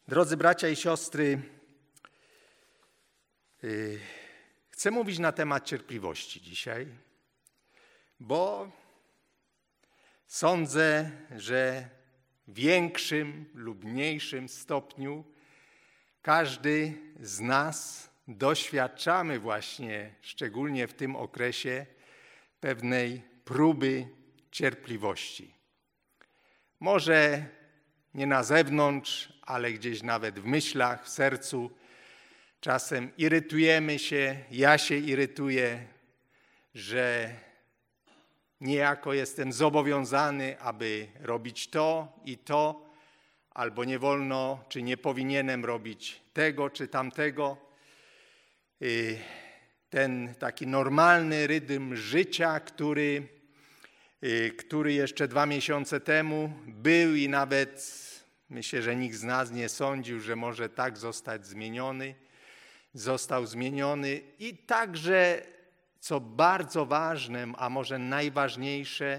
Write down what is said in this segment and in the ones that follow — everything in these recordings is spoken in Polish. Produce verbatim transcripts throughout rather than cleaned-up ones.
Drodzy bracia i siostry, chcę mówić na temat cierpliwości dzisiaj, bo sądzę, że w większym lub mniejszym stopniu każdy z nas doświadczamy właśnie, szczególnie w tym okresie, pewnej próby cierpliwości. Może nie na zewnątrz, ale gdzieś nawet w myślach, w sercu. Czasem irytujemy się, ja się irytuję, że niejako jestem zobowiązany, aby robić to i to, albo nie wolno, czy nie powinienem robić tego, czy tamtego. Ten taki normalny rytm życia, który, który jeszcze dwa miesiące temu był i nawet myślę, że nikt z nas nie sądził, że może tak zostać zmieniony, został zmieniony i także, co bardzo ważne, a może najważniejsze,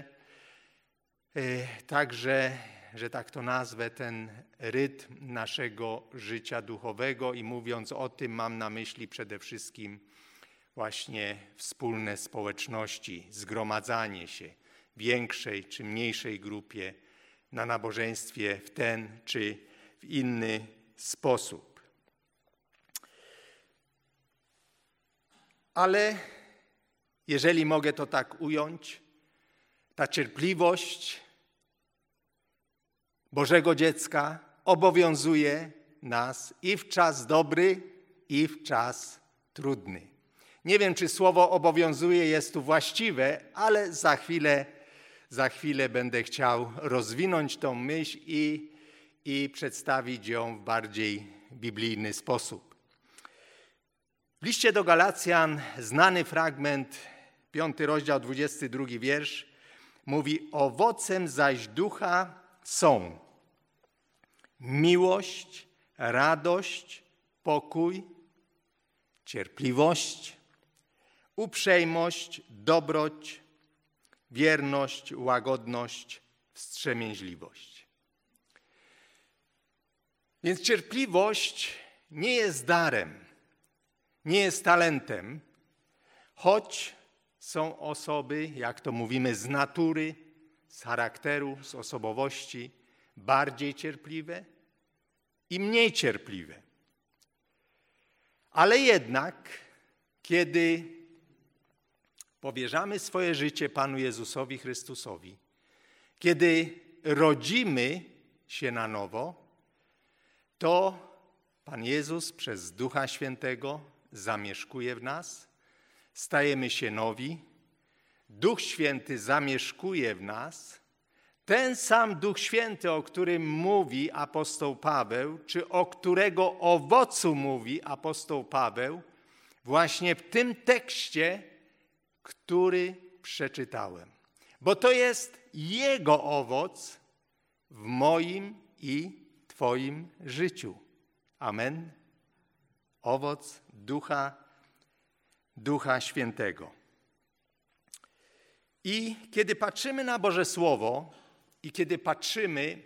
także, że tak to nazwę, ten rytm naszego życia duchowego i mówiąc o tym mam na myśli przede wszystkim właśnie wspólne społeczności, zgromadzanie się w większej czy mniejszej grupie na nabożeństwie w ten czy w inny sposób. Ale jeżeli mogę to tak ująć, ta cierpliwość Bożego dziecka obowiązuje nas i w czas dobry, i w czas trudny. Nie wiem, czy słowo obowiązuje jest tu właściwe, ale za chwilę, za chwilę będę chciał rozwinąć tą myśl i, i przedstawić ją w bardziej biblijny sposób. W liście do Galacjan znany fragment, piąty rozdział, dwudziesty drugi wiersz, mówi: owocem zaś ducha są miłość, radość, pokój, cierpliwość, uprzejmość, dobroć, wierność, łagodność, wstrzemięźliwość. Więc cierpliwość nie jest darem, nie jest talentem, choć są osoby, jak to mówimy, z natury, z charakteru, z osobowości, bardziej cierpliwe i mniej cierpliwe. Ale jednak, kiedy powierzamy swoje życie Panu Jezusowi Chrystusowi, kiedy rodzimy się na nowo, to Pan Jezus przez Ducha Świętego zamieszkuje w nas, stajemy się nowi, Duch Święty zamieszkuje w nas, ten sam Duch Święty, o którym mówi apostoł Paweł, czy o którego owocu mówi apostoł Paweł, właśnie w tym tekście, który przeczytałem. Bo to jest Jego owoc w moim i Twoim życiu. Amen. Owoc Ducha, Ducha Świętego. I kiedy patrzymy na Boże Słowo i kiedy patrzymy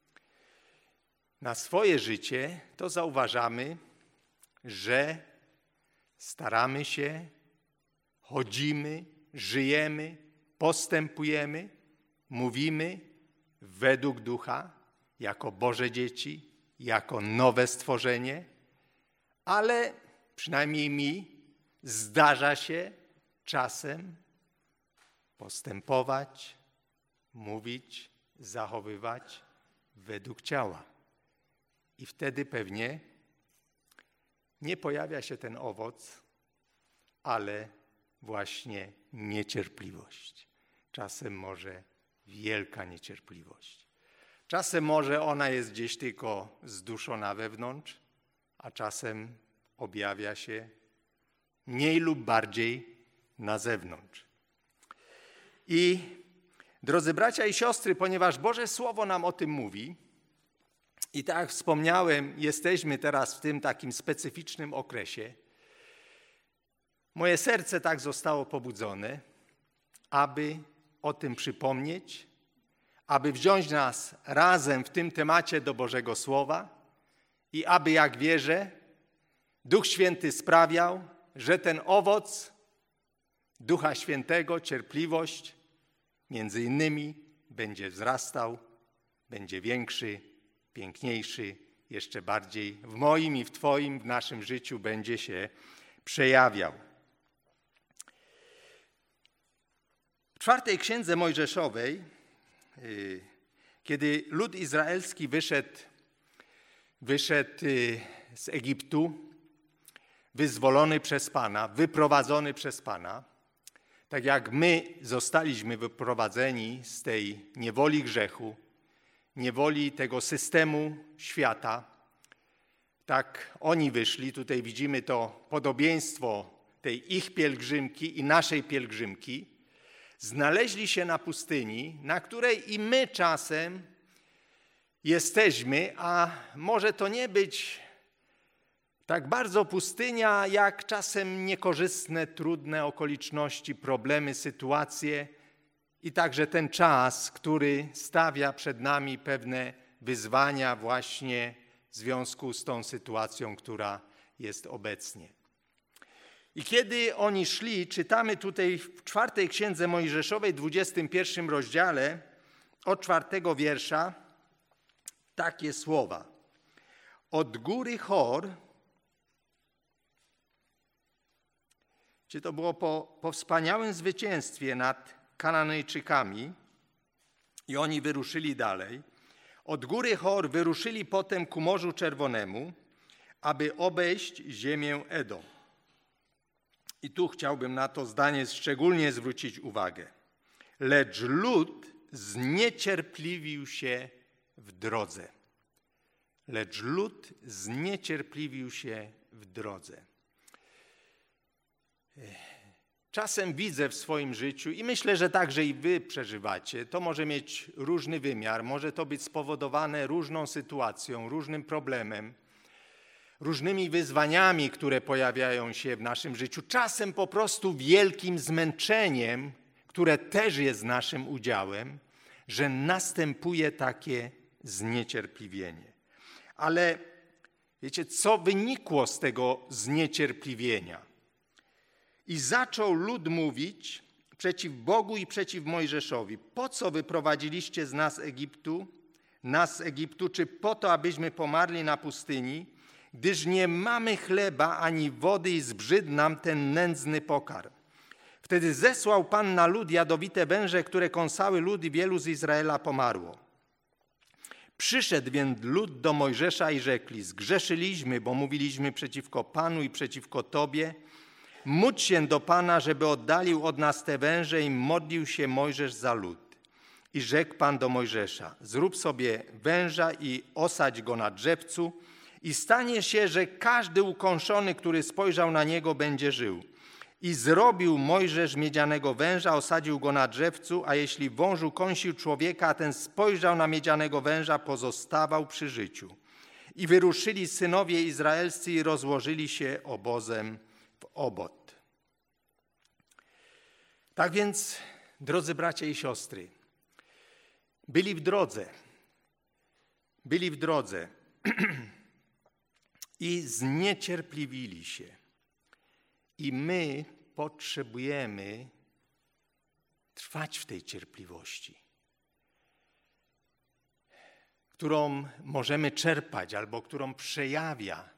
na swoje życie, to zauważamy, że staramy się, chodzimy, żyjemy, postępujemy, mówimy według Ducha, jako Boże dzieci, jako nowe stworzenie, ale przynajmniej mi zdarza się czasem postępować, mówić, zachowywać według ciała. I wtedy pewnie nie pojawia się ten owoc, ale właśnie niecierpliwość. Czasem może wielka niecierpliwość. Czasem może ona jest gdzieś tylko zduszona wewnątrz, a czasem objawia się mniej lub bardziej na zewnątrz. I drodzy bracia i siostry, ponieważ Boże Słowo nam o tym mówi i tak jak wspomniałem, jesteśmy teraz w tym takim specyficznym okresie, moje serce tak zostało pobudzone, aby o tym przypomnieć, aby wziąć nas razem w tym temacie do Bożego Słowa i aby, jak wierzę, Duch Święty sprawiał, że ten owoc Ducha Świętego, cierpliwość, między innymi będzie wzrastał, będzie większy, piękniejszy, jeszcze bardziej w moim i w Twoim, w naszym życiu będzie się przejawiał. W czwartej księdze Mojżeszowej, kiedy lud izraelski wyszedł, wyszedł z Egiptu, wyzwolony przez Pana, wyprowadzony przez Pana, tak jak my zostaliśmy wyprowadzeni z tej niewoli grzechu, niewoli tego systemu świata, tak oni wyszli, tutaj widzimy to podobieństwo tej ich pielgrzymki i naszej pielgrzymki, znaleźli się na pustyni, na której i my czasem jesteśmy, a może to nie być tak bardzo pustynia, jak czasem niekorzystne, trudne okoliczności, problemy, sytuacje i także ten czas, który stawia przed nami pewne wyzwania właśnie w związku z tą sytuacją, która jest obecnie. I kiedy oni szli, czytamy tutaj w czwartej księdze Mojżeszowej, dwudziestym pierwszym rozdziale, od czwartego wiersza, takie słowa. Od góry Hor, czy to było po, po wspaniałym zwycięstwie nad Kananejczykami i oni wyruszyli dalej. Od góry Hor wyruszyli potem ku Morzu Czerwonemu, aby obejść ziemię Edom. I tu chciałbym na to zdanie szczególnie zwrócić uwagę. Lecz lud zniecierpliwił się w drodze. Lecz lud zniecierpliwił się w drodze. Czasem widzę w swoim życiu i myślę, że także i wy przeżywacie, to może mieć różny wymiar, może to być spowodowane różną sytuacją, różnym problemem, różnymi wyzwaniami, które pojawiają się w naszym życiu, czasem po prostu wielkim zmęczeniem, które też jest naszym udziałem, że następuje takie zniecierpliwienie. Ale wiecie, co wynikło z tego zniecierpliwienia? I zaczął lud mówić przeciw Bogu i przeciw Mojżeszowi. Po co wyprowadziliście z nas Egiptu, nas z Egiptu, czy po to, abyśmy pomarli na pustyni, gdyż nie mamy chleba ani wody i zbrzydł nam ten nędzny pokarm. Wtedy zesłał Pan na lud jadowite węże, które kąsały lud i wielu z Izraela pomarło. Przyszedł więc lud do Mojżesza i rzekli, zgrzeszyliśmy, bo mówiliśmy przeciwko Panu i przeciwko Tobie. Módl się do Pana, żeby oddalił od nas te węże i modlił się Mojżesz za lud. I rzekł Pan do Mojżesza, zrób sobie węża i osadź go na drzewcu i stanie się, że każdy ukąszony, który spojrzał na niego, będzie żył. I zrobił Mojżesz miedzianego węża, osadził go na drzewcu, a jeśli wąż ukąsił człowieka, a ten spojrzał na miedzianego węża, pozostawał przy życiu. I wyruszyli synowie izraelscy i rozłożyli się obozem w obot. Tak więc, drodzy bracia i siostry, byli w drodze, byli w drodze i zniecierpliwili się. I my potrzebujemy trwać w tej cierpliwości, którą możemy czerpać albo którą przejawia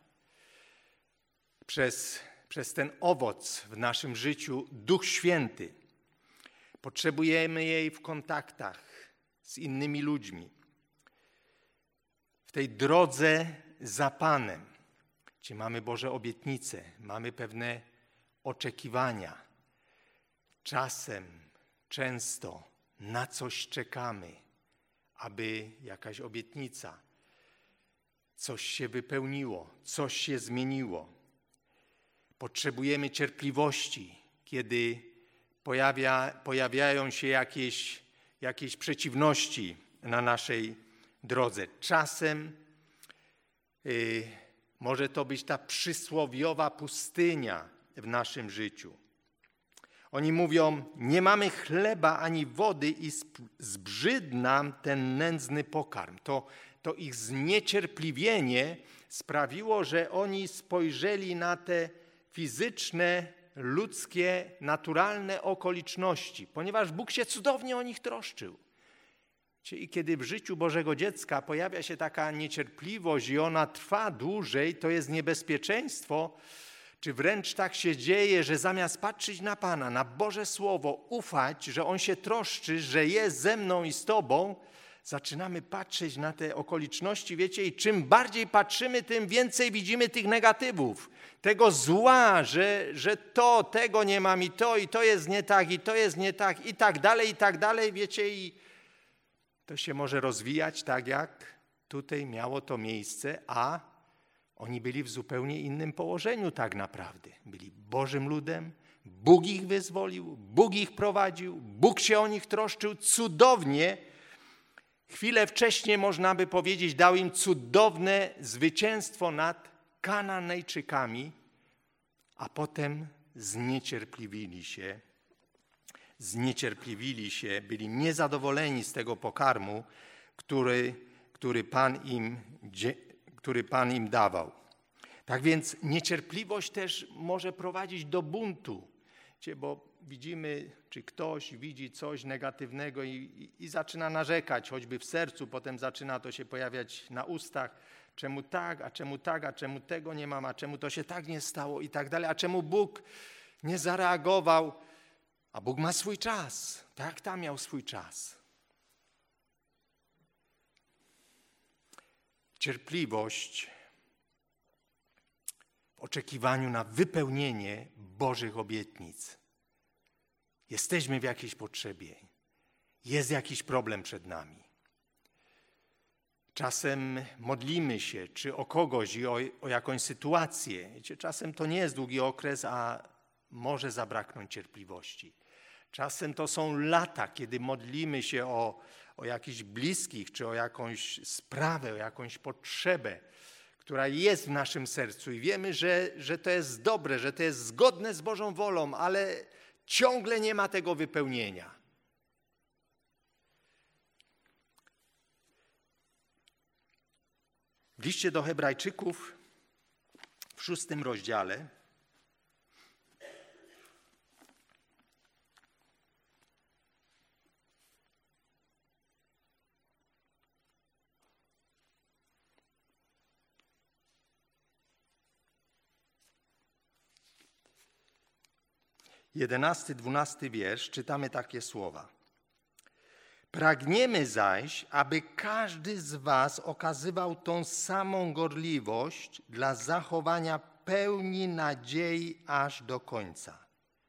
przez, przez ten owoc w naszym życiu Duch Święty. Potrzebujemy jej w kontaktach z innymi ludźmi, w tej drodze za Panem, gdzie mamy Boże obietnice, mamy pewne oczekiwania. Czasem, często na coś czekamy, aby jakaś obietnica, coś się wypełniło, coś się zmieniło. Potrzebujemy cierpliwości, kiedy pojawia, pojawiają się jakieś, jakieś przeciwności na naszej drodze. Czasem yy, może to być ta przysłowiowa pustynia w naszym życiu. Oni mówią, nie mamy chleba ani wody i zbrzydł nam ten nędzny pokarm. To, to ich zniecierpliwienie sprawiło, że oni spojrzeli na te fizyczne, ludzkie, naturalne okoliczności, ponieważ Bóg się cudownie o nich troszczył. I kiedy w życiu Bożego dziecka pojawia się taka niecierpliwość i ona trwa dłużej, to jest niebezpieczeństwo, czy wręcz tak się dzieje, że zamiast patrzeć na Pana, na Boże Słowo, ufać, że On się troszczy, że jest ze mną i z Tobą, zaczynamy patrzeć na te okoliczności, wiecie, i czym bardziej patrzymy, tym więcej widzimy tych negatywów, tego zła, że, że to, tego nie mam i to, i to jest nie tak, i to jest nie tak, i tak dalej, i tak dalej, wiecie, i to się może rozwijać tak, jak tutaj miało to miejsce, a oni byli w zupełnie innym położeniu tak naprawdę. Byli Bożym ludem, Bóg ich wyzwolił, Bóg ich prowadził, Bóg się o nich troszczył cudownie. Chwilę wcześniej, można by powiedzieć, dał im cudowne zwycięstwo nad Kananejczykami, a potem zniecierpliwili się, zniecierpliwili się, byli niezadowoleni z tego pokarmu, który, który Pan im, który Pan im dawał. Tak więc niecierpliwość też może prowadzić do buntu, bo widzimy, czy ktoś widzi coś negatywnego i, i, i zaczyna narzekać, choćby w sercu, potem zaczyna to się pojawiać na ustach, czemu tak, a czemu tak, a czemu tego nie mam, a czemu to się tak nie stało i tak dalej, a czemu Bóg nie zareagował, a Bóg ma swój czas, tak tam miał swój czas. Cierpliwość w oczekiwaniu na wypełnienie Bożych obietnic. Jesteśmy w jakiejś potrzebie, jest jakiś problem przed nami. Czasem modlimy się, czy o kogoś i o, o jakąś sytuację. Wiecie, czasem to nie jest długi okres, a może zabraknąć cierpliwości. Czasem to są lata, kiedy modlimy się o, o jakichś bliskich, czy o jakąś sprawę, o jakąś potrzebę, która jest w naszym sercu i wiemy, że, że to jest dobre, że to jest zgodne z Bożą wolą, ale ciągle nie ma tego wypełnienia. W liście do Hebrajczyków w szóstym rozdziale jedenasty, dwunasty wiersz, czytamy takie słowa. Pragniemy zaś, aby każdy z was okazywał tą samą gorliwość dla zachowania pełni nadziei aż do końca.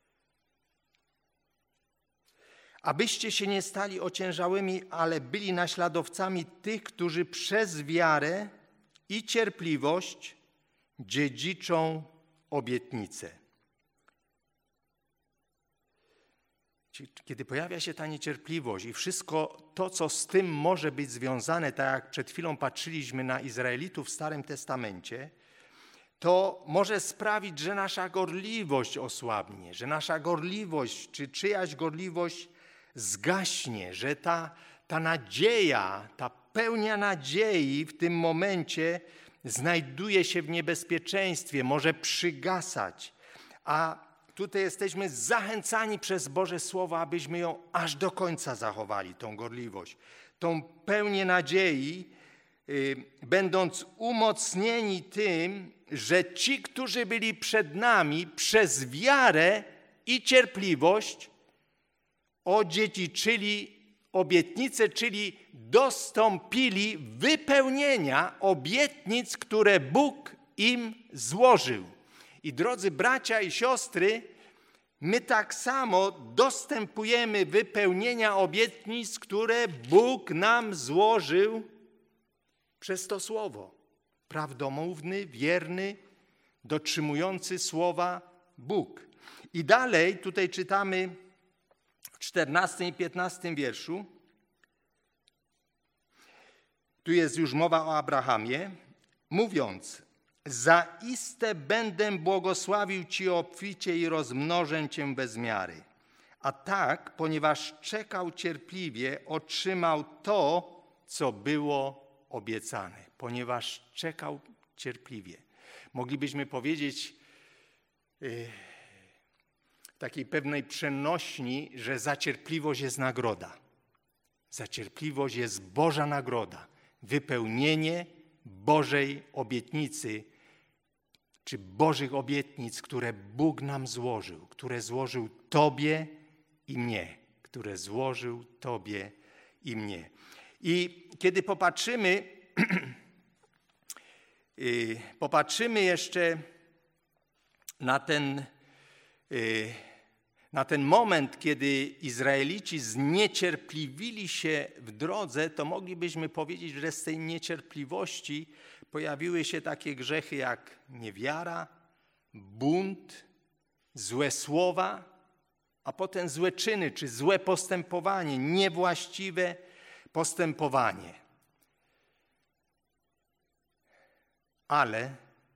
Abyście się nie stali ociężałymi, ale byli naśladowcami tych, którzy przez wiarę i cierpliwość dziedziczą obietnicę. Kiedy pojawia się ta niecierpliwość i wszystko to, co z tym może być związane, tak jak przed chwilą patrzyliśmy na Izraelitów w Starym Testamencie, to może sprawić, że nasza gorliwość osłabnie, że nasza gorliwość czy czyjaś gorliwość zgaśnie, że ta, ta nadzieja, ta pełnia nadziei w tym momencie znajduje się w niebezpieczeństwie, może przygasać, a tutaj jesteśmy zachęcani przez Boże Słowo, abyśmy ją aż do końca zachowali, tą gorliwość, tą pełnię nadziei, yy, będąc umocnieni tym, że ci, którzy byli przed nami przez wiarę i cierpliwość odziedziczyli obietnice, czyli dostąpili wypełnienia obietnic, które Bóg im złożył. I drodzy bracia i siostry, my tak samo dostępujemy wypełnienia obietnic, które Bóg nam złożył przez to słowo. Prawdomówny, wierny, dotrzymujący słowa Bóg. I dalej tutaj czytamy w czternastym i piętnastym wierszu. Tu jest już mowa o Abrahamie, mówiąc: zaiste będę błogosławił Ci obficie i rozmnożę Cię bez miary. A tak, ponieważ czekał cierpliwie, otrzymał to, co było obiecane. Ponieważ czekał cierpliwie. Moglibyśmy powiedzieć yy, takiej pewnej przenośni, że za cierpliwość jest nagroda. Za cierpliwość jest Boża nagroda. Wypełnienie Bożej obietnicy, czy Bożych obietnic, które Bóg nam złożył, które złożył Tobie i mnie, które złożył Tobie i mnie. I kiedy popatrzymy, popatrzymy jeszcze na ten, na ten moment, kiedy Izraelici zniecierpliwili się w drodze, to moglibyśmy powiedzieć, że z tej niecierpliwości pojawiły się takie grzechy jak niewiara, bunt, złe słowa, a potem złe czyny, czy złe postępowanie, niewłaściwe postępowanie. Ale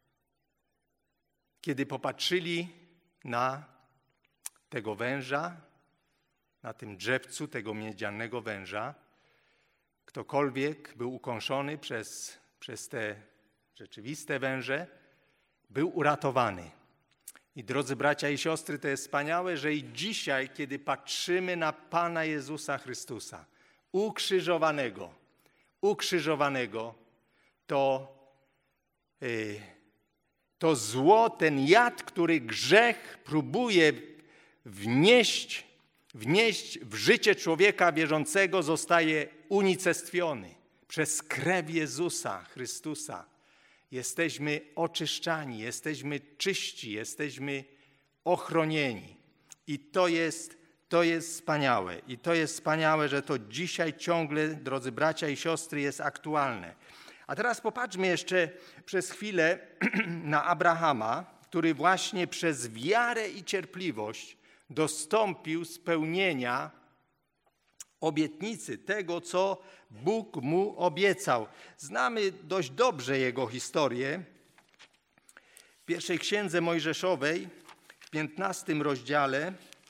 kiedy popatrzyli na tego węża, na tym drzewcu tego miedzianego węża, ktokolwiek był ukąszony przez, przez te rzeczywiste węże, był uratowany. I drodzy bracia i siostry, to jest wspaniałe, że i dzisiaj, kiedy patrzymy na Pana Jezusa Chrystusa, ukrzyżowanego, ukrzyżowanego, to, yy, to zło, ten jad, który grzech próbuje wnieść, wnieść w życie człowieka wierzącego, zostaje unicestwiony przez krew Jezusa Chrystusa. Jesteśmy oczyszczani, jesteśmy czyści, jesteśmy ochronieni. I to jest, to jest wspaniałe. I to jest wspaniałe, że to dzisiaj ciągle, drodzy bracia i siostry, jest aktualne. A teraz popatrzmy jeszcze przez chwilę na Abrahama, który właśnie przez wiarę i cierpliwość dostąpił spełnienia obietnicy, tego, co Bóg mu obiecał. Znamy dość dobrze jego historię. W pierwszej księdze Mojżeszowej, w piętnastym rozdziale,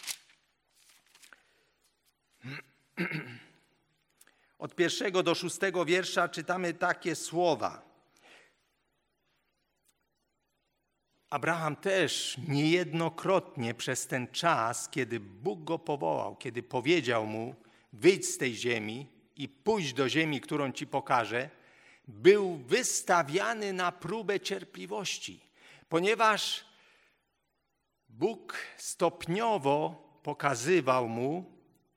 od pierwszego do szóstego wiersza czytamy takie słowa. Abraham też niejednokrotnie przez ten czas, kiedy Bóg go powołał, kiedy powiedział mu: wyjdź z tej ziemi i pójdź do ziemi, którą ci pokażę, był wystawiany na próbę cierpliwości, ponieważ Bóg stopniowo pokazywał mu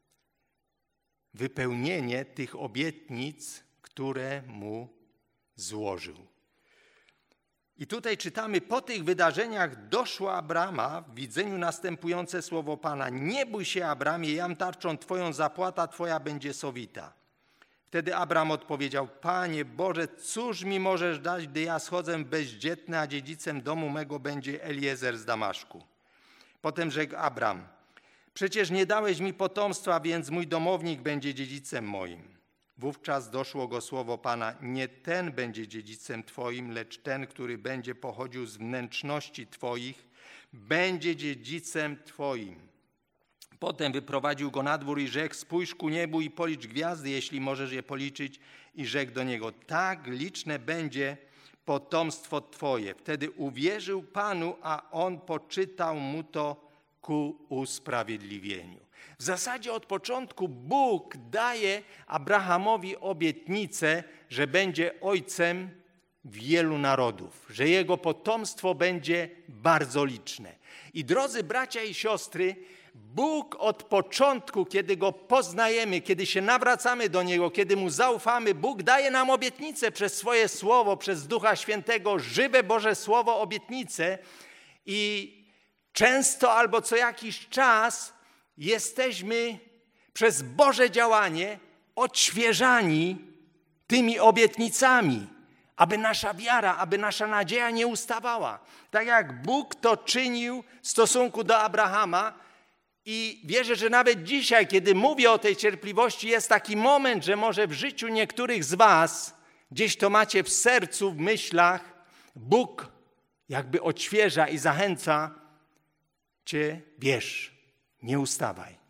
wypełnienie tych obietnic, które mu złożył. I tutaj czytamy: po tych wydarzeniach doszło Abrama w widzeniu następujące słowo Pana: nie bój się, Abramie, jam tarczą Twoją, zapłata Twoja będzie sowita. Wtedy Abram odpowiedział: Panie Boże, cóż mi możesz dać, gdy ja schodzę bezdzietny, a dziedzicem domu mego będzie Eliezer z Damaszku. Potem rzekł Abram: przecież nie dałeś mi potomstwa, więc mój domownik będzie dziedzicem moim. Wówczas doszło go słowo Pana: nie ten będzie dziedzicem Twoim, lecz ten, który będzie pochodził z wnętrzności Twoich, będzie dziedzicem Twoim. Potem wyprowadził go na dwór i rzekł: spójrz ku niebu i policz gwiazdy, jeśli możesz je policzyć. I rzekł do niego: tak liczne będzie potomstwo Twoje. Wtedy uwierzył Panu, a on poczytał mu to ku usprawiedliwieniu. W zasadzie od początku Bóg daje Abrahamowi obietnicę, że będzie ojcem wielu narodów, że jego potomstwo będzie bardzo liczne. I drodzy bracia i siostry, Bóg od początku, kiedy Go poznajemy, kiedy się nawracamy do Niego, kiedy Mu zaufamy, Bóg daje nam obietnicę przez swoje Słowo, przez Ducha Świętego, żywe Boże Słowo, obietnicę. I często albo co jakiś czas jesteśmy przez Boże działanie odświeżani tymi obietnicami, aby nasza wiara, aby nasza nadzieja nie ustawała. Tak jak Bóg to czynił w stosunku do Abrahama. I wierzę, że nawet dzisiaj, kiedy mówię o tej cierpliwości, jest taki moment, że może w życiu niektórych z was, gdzieś to macie w sercu, w myślach, Bóg jakby odświeża i zachęca cię: wierz, nie ustawaj.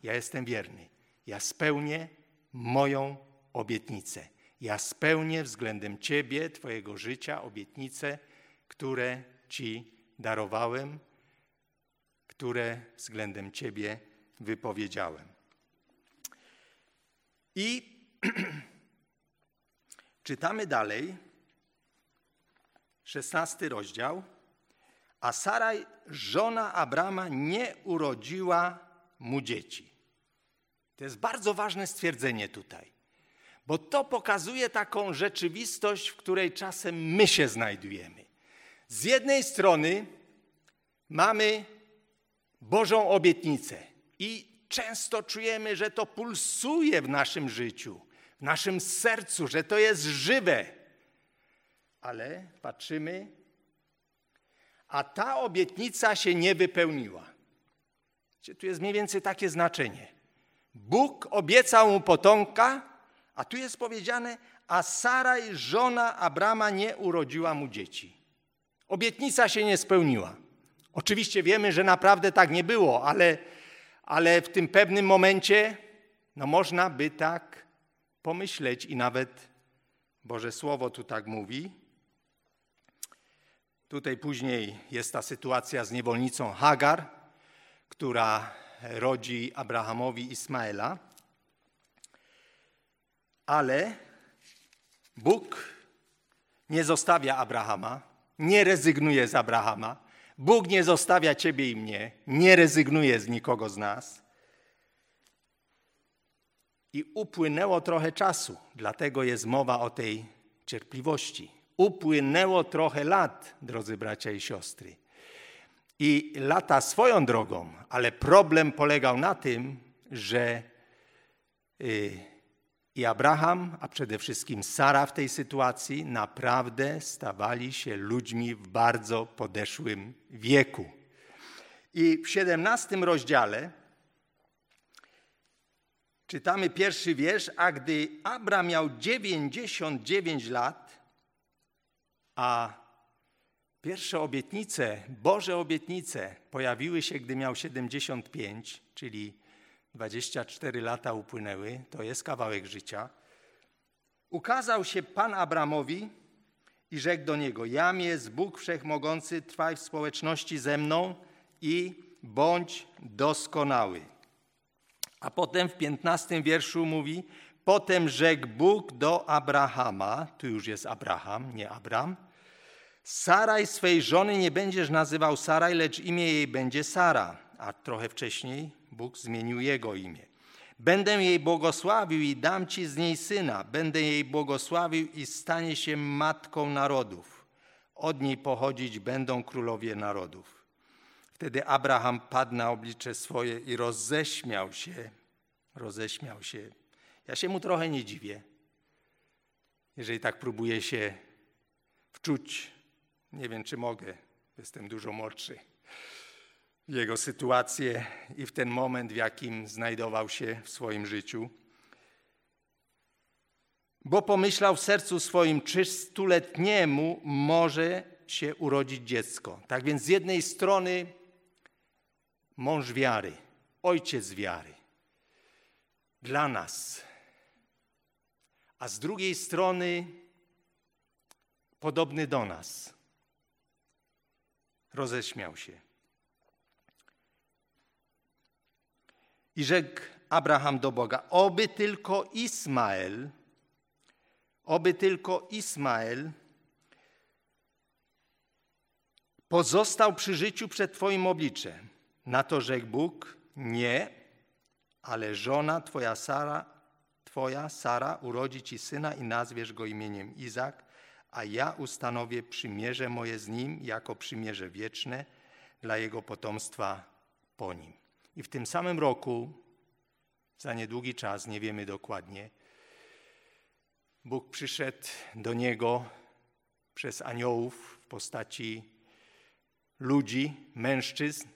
ja jestem wierny. Ja spełnię moją obietnicę. Ja spełnię względem Ciebie, Twojego życia, obietnice, które Ci darowałem, które względem Ciebie wypowiedziałem. I czytamy dalej, szesnasty rozdział. A Saraj, żona Abrama, nie urodziła mu dzieci. To jest bardzo ważne stwierdzenie tutaj, bo to pokazuje taką rzeczywistość, w której czasem my się znajdujemy. Z jednej strony mamy Bożą obietnicę i często czujemy, że to pulsuje w naszym życiu, w naszym sercu, że to jest żywe. Ale patrzymy, a ta obietnica się nie wypełniła. Tu jest mniej więcej takie znaczenie. Bóg obiecał mu potomka, a tu jest powiedziane, a Saraj, żona Abrama, nie urodziła mu dzieci. Obietnica się nie spełniła. Oczywiście wiemy, że naprawdę tak nie było, ale, ale w tym pewnym momencie no można by tak pomyśleć i nawet Boże Słowo tu tak mówi. Tutaj później jest ta sytuacja z niewolnicą Hagar, która rodzi Abrahamowi Ismaela. Ale Bóg nie zostawia Abrahama, nie rezygnuje z Abrahama. Bóg nie zostawia ciebie i mnie, nie rezygnuje z nikogo z nas. I upłynęło trochę czasu, dlatego jest mowa o tej cierpliwości. Upłynęło trochę lat, drodzy bracia i siostry. I lata swoją drogą, ale problem polegał na tym, że y, i Abraham, a przede wszystkim Sara w tej sytuacji naprawdę stawali się ludźmi w bardzo podeszłym wieku. I w siedemnastym rozdziale czytamy pierwszy wiersz, a gdy Abram miał dziewięćdziesiąt dziewięć lat, a pierwsze obietnice, Boże obietnice pojawiły się, gdy miał siedemdziesiąt pięć, czyli dwadzieścia cztery lata upłynęły, to jest kawałek życia. Ukazał się Pan Abramowi i rzekł do niego, jam jest Bóg Wszechmogący, trwaj w społeczności ze mną i bądź doskonały. A potem w piętnastym wierszu mówi, potem rzekł Bóg do Abrahama, tu już jest Abraham, nie Abram, Saraj swej żony nie będziesz nazywał Saraj, lecz imię jej będzie Sara. A trochę wcześniej Bóg zmienił jego imię. Będę jej błogosławił i dam ci z niej syna. Będę jej błogosławił i stanie się matką narodów. Od niej pochodzić będą królowie narodów. Wtedy Abraham padł na oblicze swoje i roześmiał się. Roześmiał się. Ja się mu trochę nie dziwię, jeżeli tak próbuję się wczuć. Nie wiem, czy mogę. Jestem dużo młodszy. W jego sytuację i w ten moment, w jakim znajdował się w swoim życiu. Bo pomyślał w sercu swoim, czy stuletniemu może się urodzić dziecko. Tak więc z jednej strony mąż wiary, ojciec wiary dla nas, a z drugiej strony podobny do nas. Roześmiał się. I rzekł Abraham do Boga, oby tylko Ismael, oby tylko Ismael pozostał przy życiu przed Twoim obliczem. Na to rzekł Bóg, nie, ale żona Twoja Sara, Twoja Sara urodzi Ci syna i nazwiesz go imieniem Izak, a ja ustanowię przymierze moje z nim jako przymierze wieczne dla jego potomstwa po nim. I w tym samym roku, za niedługi czas, nie wiemy dokładnie, Bóg przyszedł do niego przez aniołów w postaci ludzi, mężczyzn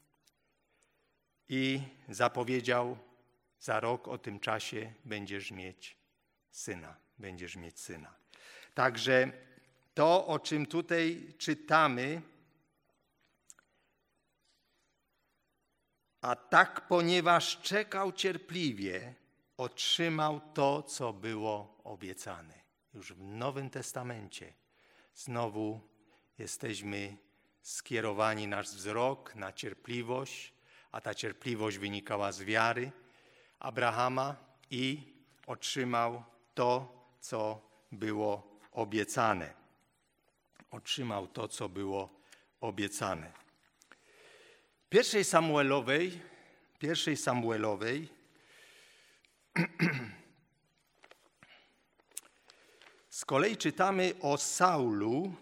i zapowiedział, za rok o tym czasie będziesz mieć syna, będziesz mieć syna. Także to, o czym tutaj czytamy, A tak, ponieważ czekał cierpliwie, otrzymał to, co było obiecane. Już w Nowym Testamencie znowu jesteśmy skierowani nasz wzrok na cierpliwość, a ta cierpliwość wynikała z wiary Abrahama i otrzymał to, co było obiecane. Otrzymał to, co było obiecane. Pierwszej Samuelowej, pierwszej Samuelowej z kolei czytamy o Saulu,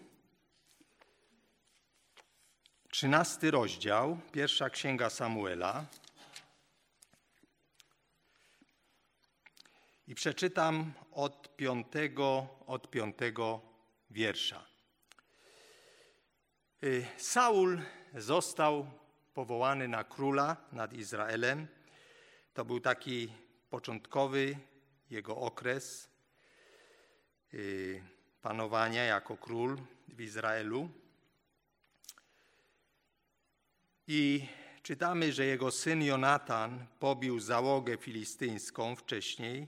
trzynasty rozdział, pierwsza księga Samuela. I przeczytam od piątego, od piątego wiersza. Saul został powołany na króla nad Izraelem. To był taki początkowy jego okres panowania jako król w Izraelu. I czytamy, że jego syn Jonatan pobił załogę filistyńską wcześniej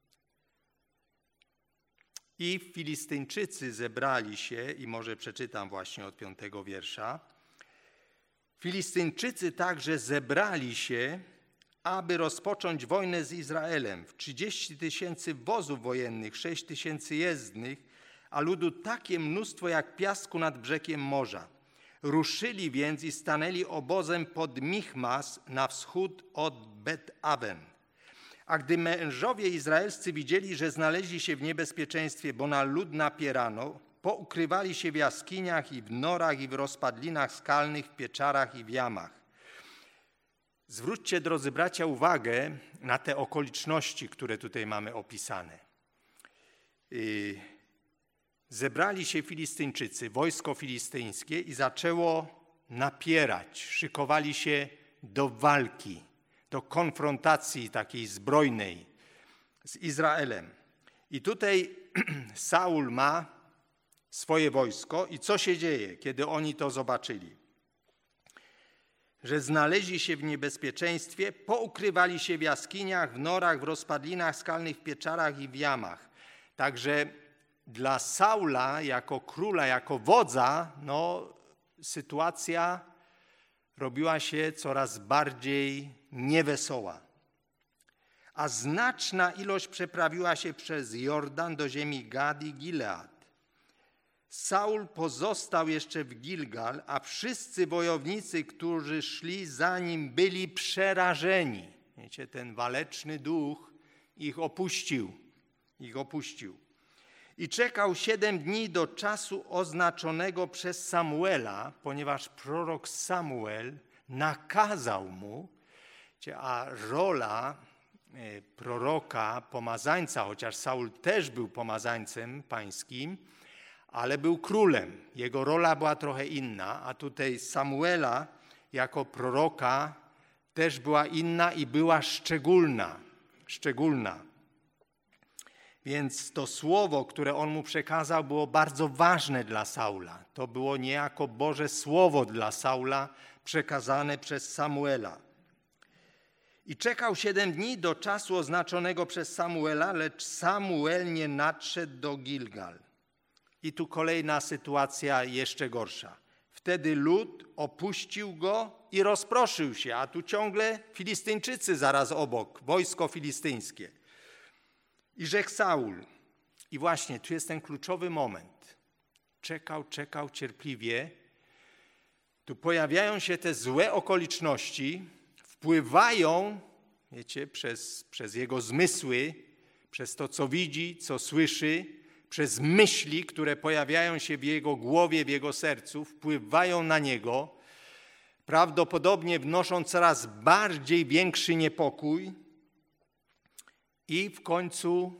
i Filistyńczycy zebrali się, i może przeczytam właśnie od piątego wiersza, Filistyńczycy także zebrali się, aby rozpocząć wojnę z Izraelem. W trzydzieści tysięcy wozów wojennych, sześć tysięcy jezdnych, a ludu takie mnóstwo jak piasku nad brzegiem morza. Ruszyli więc i stanęli obozem pod Michmas na wschód od Bet-Awen. A gdy mężowie izraelscy widzieli, że znaleźli się w niebezpieczeństwie, bo na lud napierano, poukrywali się w jaskiniach i w norach i w rozpadlinach skalnych, w pieczarach i w jamach. Zwróćcie, drodzy bracia, uwagę na te okoliczności, które tutaj mamy opisane. Zebrali się Filistyńczycy, wojsko filistyńskie i zaczęło napierać, szykowali się do walki, do konfrontacji takiej zbrojnej z Izraelem. I tutaj Saul ma swoje wojsko i co się dzieje, kiedy oni to zobaczyli? Że znaleźli się w niebezpieczeństwie, poukrywali się w jaskiniach, w norach, w rozpadlinach skalnych, w pieczarach i w jamach. Także dla Saula jako króla, jako wodza, no, sytuacja robiła się coraz bardziej niewesoła. A znaczna ilość przeprawiła się przez Jordan do ziemi Gad i Gilead. Saul pozostał jeszcze w Gilgal, a wszyscy wojownicy, którzy szli za nim, byli przerażeni. Wiecie, ten waleczny duch ich opuścił, ich opuścił. I czekał siedem dni do czasu oznaczonego przez Samuela, ponieważ prorok Samuel nakazał mu, a rola proroka, pomazańca, chociaż Saul też był pomazańcem pańskim, ale był królem. Jego rola była trochę inna, a tutaj Samuela jako proroka też była inna i była szczególna. Szczególna. Więc to słowo, które on mu przekazał, było bardzo ważne dla Saula. To było niejako Boże Słowo dla Saula przekazane przez Samuela. I czekał siedem dni do czasu oznaczonego przez Samuela, lecz Samuel nie nadszedł do Gilgal. I tu kolejna sytuacja jeszcze gorsza. Wtedy lud opuścił go i rozproszył się, a tu ciągle Filistyńczycy zaraz obok, wojsko filistyńskie. I rzekł Saul, i właśnie tu jest ten kluczowy moment. Czekał, czekał cierpliwie. Tu pojawiają się te złe okoliczności, wpływają, wiecie, przez, przez jego zmysły, przez to, co widzi, co słyszy, przez myśli, które pojawiają się w jego głowie, w jego sercu, wpływają na niego, prawdopodobnie wnoszą coraz bardziej większy niepokój i w końcu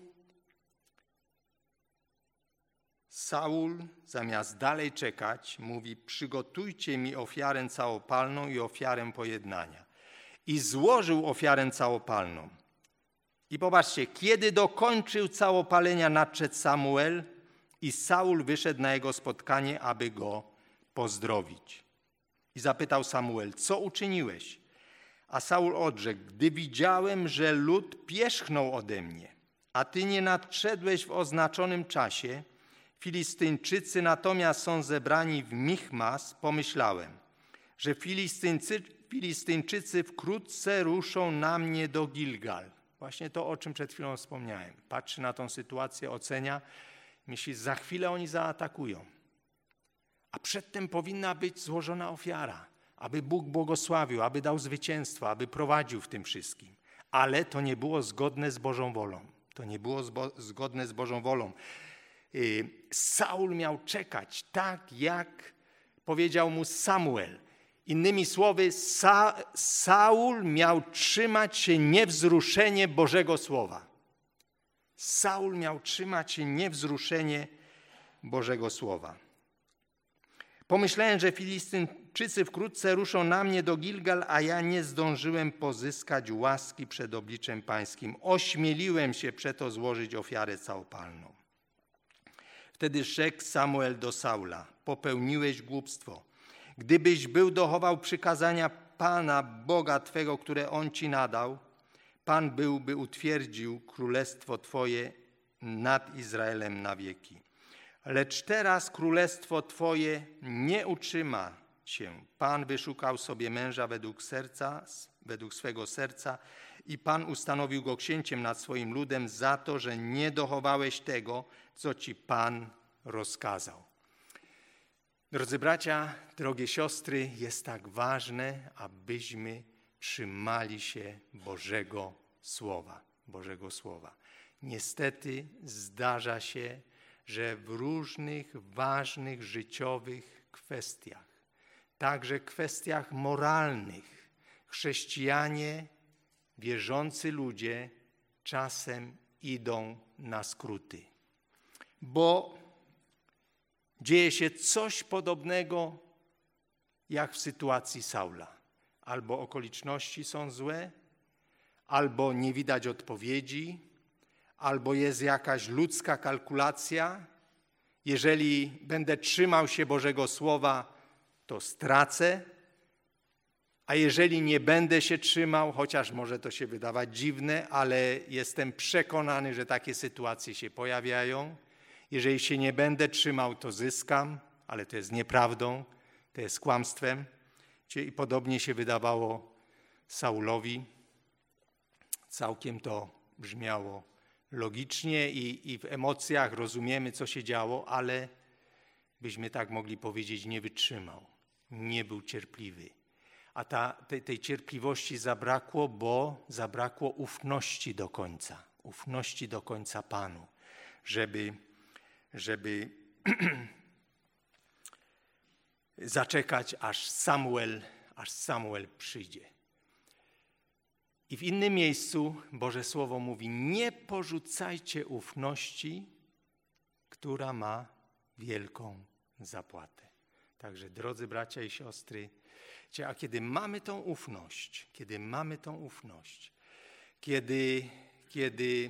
Saul, zamiast dalej czekać, mówi: przygotujcie mi ofiarę całopalną i ofiarę pojednania. I złożył ofiarę całopalną. I popatrzcie, kiedy dokończył całopalenia, nadszedł Samuel i Saul wyszedł na jego spotkanie, aby go pozdrowić. I zapytał Samuel: co uczyniłeś? A Saul odrzekł: gdy widziałem, że lud pierzchnął ode mnie, a ty nie nadszedłeś w oznaczonym czasie, Filistyńczycy natomiast są zebrani w Michmas, pomyślałem, że Filistyńcy, Filistyńczycy wkrótce ruszą na mnie do Gilgal. Właśnie to, o czym przed chwilą wspomniałem. Patrzy na tą sytuację, ocenia, myśli, za chwilę oni zaatakują. A przedtem powinna być złożona ofiara, aby Bóg błogosławił, aby dał zwycięstwo, aby prowadził w tym wszystkim. Ale to nie było zgodne z Bożą wolą. To nie było zgodne z Bożą wolą. Saul miał czekać tak, jak powiedział mu Samuel. Innymi słowy, Sa- Saul miał trzymać się niewzruszenie Bożego Słowa. Saul miał trzymać się niewzruszenie Bożego Słowa. Pomyślałem, że Filistyńczycy wkrótce ruszą na mnie do Gilgal, a ja nie zdążyłem pozyskać łaski przed obliczem pańskim. Ośmieliłem się przeto złożyć ofiarę całopalną. Wtedy rzekł Samuel do Saula: popełniłeś głupstwo. Gdybyś był dochował przykazania Pana, Boga Twego, które On ci nadał, Pan byłby utwierdził królestwo Twoje nad Izraelem na wieki. Lecz teraz królestwo Twoje nie utrzyma się. Pan wyszukał sobie męża według serca, według swego serca i Pan ustanowił go księciem nad swoim ludem za to, że nie dochowałeś tego, co ci Pan rozkazał. Drodzy bracia, drogie siostry, jest tak ważne, abyśmy trzymali się Bożego Słowa. Bożego Słowa. Niestety zdarza się, że w różnych ważnych życiowych kwestiach, także kwestiach moralnych, chrześcijanie, wierzący ludzie czasem idą na skróty. Bo dzieje się coś podobnego jak w sytuacji Saula. Albo okoliczności są złe, albo nie widać odpowiedzi, albo jest jakaś ludzka kalkulacja. Jeżeli będę trzymał się Bożego Słowa, to stracę, a jeżeli nie będę się trzymał, chociaż może to się wydawać dziwne, ale jestem przekonany, że takie sytuacje się pojawiają. Jeżeli się nie będę trzymał, to zyskam, ale to jest nieprawdą, to jest kłamstwem. I podobnie się wydawało Saulowi. Całkiem to brzmiało logicznie i, i w emocjach rozumiemy, co się działo, ale byśmy tak mogli powiedzieć, nie wytrzymał, nie był cierpliwy. A ta, tej, tej cierpliwości zabrakło, bo zabrakło ufności do końca, ufności do końca Panu, żeby, żeby zaczekać, aż Samuel, aż Samuel przyjdzie. I w innym miejscu Boże Słowo mówi: nie porzucajcie ufności, która ma wielką zapłatę. Także drodzy bracia i siostry, a kiedy mamy tą ufność, kiedy mamy tą ufność, kiedy, kiedy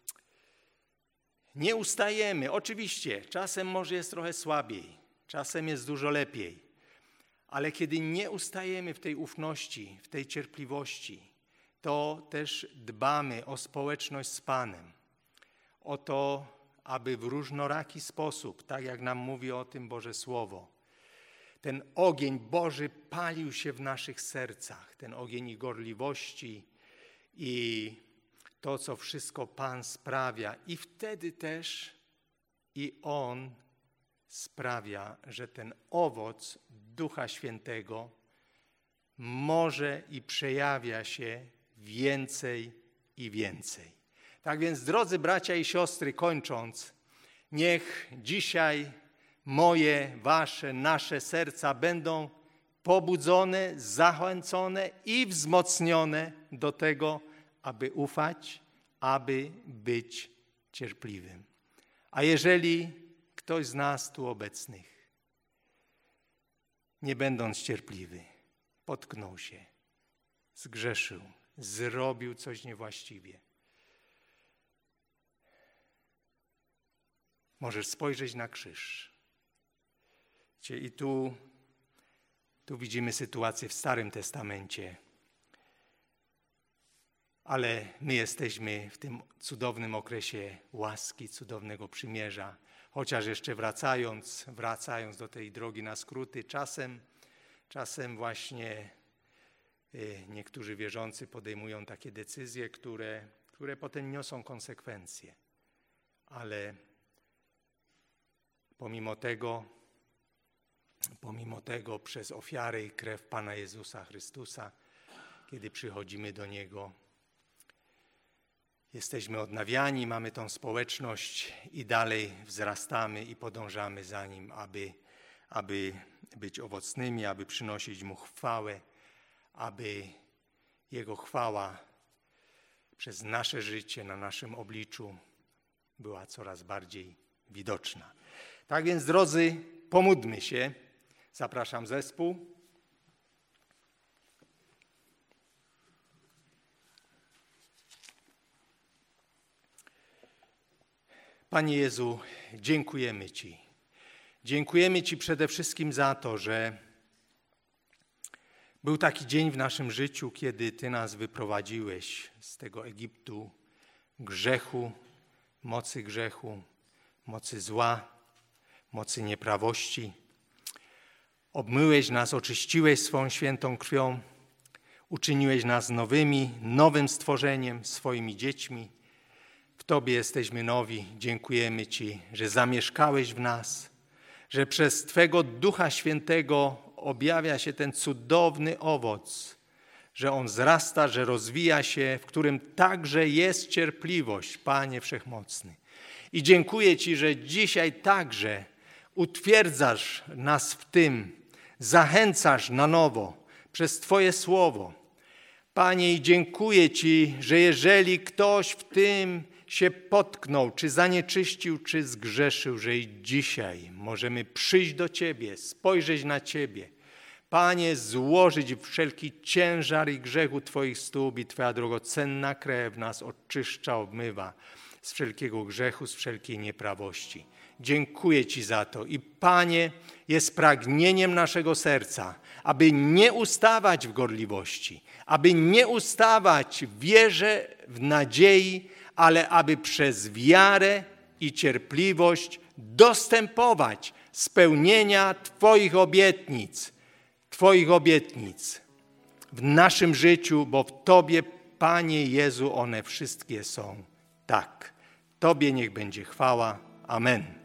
nie ustajemy, oczywiście czasem może jest trochę słabiej, czasem jest dużo lepiej, ale kiedy nie ustajemy w tej ufności, w tej cierpliwości, to też dbamy o społeczność z Panem, o to, aby w różnoraki sposób, tak jak nam mówi o tym Boże Słowo, ten ogień Boży palił się w naszych sercach, ten ogień i gorliwości i to, co wszystko Pan sprawia. I wtedy też i On sprawia, że ten owoc Ducha Świętego może i przejawia się więcej i więcej. Tak więc, drodzy bracia i siostry, kończąc, niech dzisiaj moje, wasze, nasze serca będą pobudzone, zachęcone i wzmocnione do tego, aby ufać, aby być cierpliwym. A jeżeli ktoś z nas tu obecnych, nie będąc cierpliwy, potknął się, zgrzeszył, zrobił coś niewłaściwie, możesz spojrzeć na krzyż. I tu, tu widzimy sytuację w Starym Testamencie, ale my jesteśmy w tym cudownym okresie łaski, cudownego przymierza. Chociaż jeszcze wracając, wracając do tej drogi na skróty, czasem, czasem właśnie niektórzy wierzący podejmują takie decyzje, które, które potem niosą konsekwencje. Ale pomimo tego, pomimo tego przez ofiarę i krew Pana Jezusa Chrystusa, kiedy przychodzimy do Niego, jesteśmy odnawiani, mamy tą społeczność i dalej wzrastamy i podążamy za Nim, aby, aby być owocnymi, aby przynosić Mu chwałę, aby Jego chwała przez nasze życie, na naszym obliczu była coraz bardziej widoczna. Tak więc, drodzy, pomódlmy się. Zapraszam zespół. Panie Jezu, dziękujemy Ci. Dziękujemy Ci przede wszystkim za to, że był taki dzień w naszym życiu, kiedy Ty nas wyprowadziłeś z tego Egiptu grzechu, mocy grzechu, mocy zła, mocy nieprawości. Obmyłeś nas, oczyściłeś swą świętą krwią, uczyniłeś nas nowymi, nowym stworzeniem, swoimi dziećmi. W Tobie jesteśmy nowi. Dziękujemy Ci, że zamieszkałeś w nas, że przez Twego Ducha Świętego objawia się ten cudowny owoc, że on wzrasta, że rozwija się, w którym także jest cierpliwość, Panie Wszechmocny. I dziękuję Ci, że dzisiaj także utwierdzasz nas w tym, zachęcasz na nowo przez Twoje słowo. Panie, i dziękuję Ci, że jeżeli ktoś w tym się potknął, czy zanieczyścił, czy zgrzeszył, że i dzisiaj możemy przyjść do Ciebie, spojrzeć na Ciebie. Panie, złożyć wszelki ciężar i grzech u Twoich stóp i Twoja drogocenna krew nas oczyszcza, obmywa z wszelkiego grzechu, z wszelkiej nieprawości. Dziękuję Ci za to i Panie, jest pragnieniem naszego serca, aby nie ustawać w gorliwości, aby nie ustawać w wierze, w nadziei, ale aby przez wiarę i cierpliwość dostępować spełnienia Twoich obietnic, Twoich obietnic w naszym życiu, bo w Tobie, Panie Jezu, one wszystkie są tak. Tobie niech będzie chwała. Amen.